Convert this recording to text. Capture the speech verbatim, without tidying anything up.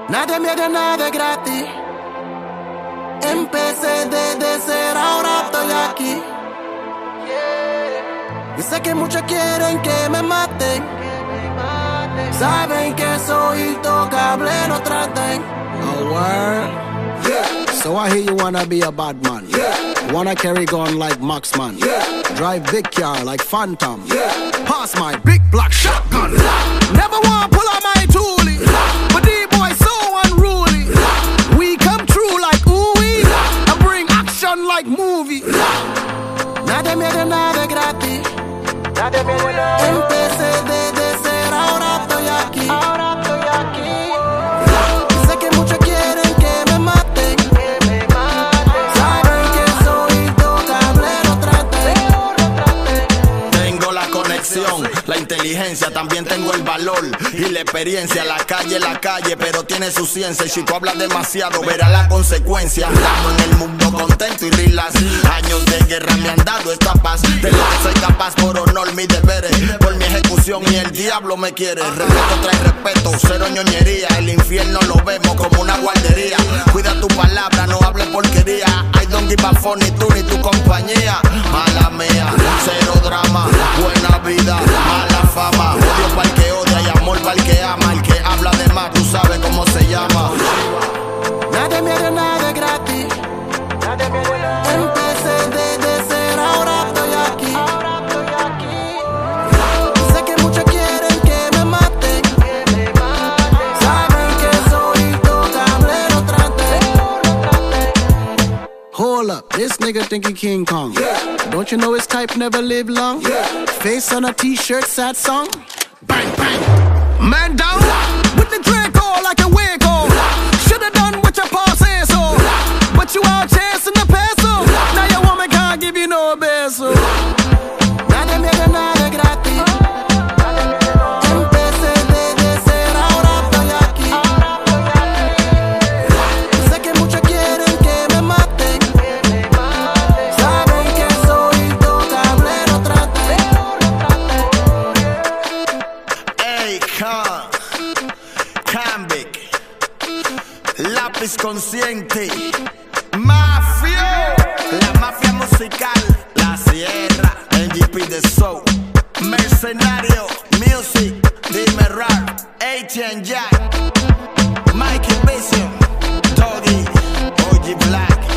Nadie me da nada gratis. Empecé desde cero, ahora estoy aquí. Y sé que muchos quieren que me maten. Saben que soy intocable, no traten. Oh, word? Yeah. So I hear you wanna be a bad man. Yeah. Wanna carry gun like Marksman. Yeah. Drive big car like Phantom. Yeah. Pass my big black shotgun. Never wanna pull out my toolie. But these boys so unruly. We come true like ooey. I bring action like movie. Nadie me da nada gratis. Nadie me da nada. Empecé desde cero, ahora estoy aquí. Ahora estoy aquí. Y sé que muchos quieren que me maten. Que me maten. Saben que soy intocable, no traten. No traten. Tengo la conexión, la inteligencia, también tengo el valor y la experiencia. La calle, la calle, pero tiene su ciencia. Y si tú hablas demasiado, verás la consecuencia. Andamos en el mundo contento y relax. Años de guerra me han dado esta paz. De lo que soy capaz por honor, mis deberes, por mi ejecución y el diablo me quiere. Respeto trae respeto, cero ñoñería. El infierno lo vemos como una guardería. Cuida tu palabra, no hables porquería. I don't give a fuck ni tú ni tu compañía. Mala mía, cero drama, buena vida, mala fama. Odio pa'l que odia y amor pa'l que ama. El que habla de más, tú sabes cómo se llama. Nadie me da nada gratis. Nadie me da nada. Empecé desde cero, ahora estoy aquí. Ahora estoy aquí. Y sé que muchos quieren que me maten. Que me maten. Saben que soy intocable, no traten. No traten. Hold up, this nigga think he King Kong. Yeah. Don't you know his type never live long? Yeah. Face on a t-shirt, sad song. Bang, bang. Man down with the Draco like a Waco. Should've done what your pa say so. But you out chasing the peso. Now your woman can't give you no beso. Nadie me da nada gratis. Empecé desde cero, ahora estoy aquí. Y sé que muchos quieren que me maten. Saben que soy intocable, no traten. Ey, Khan, Kambic, lápiz consciente, mafio, la mafia musical, la sierra, N G P The Soul, mercenario, music, dime rap, H and Jack, Mikey Vision, Doggy, O G Black.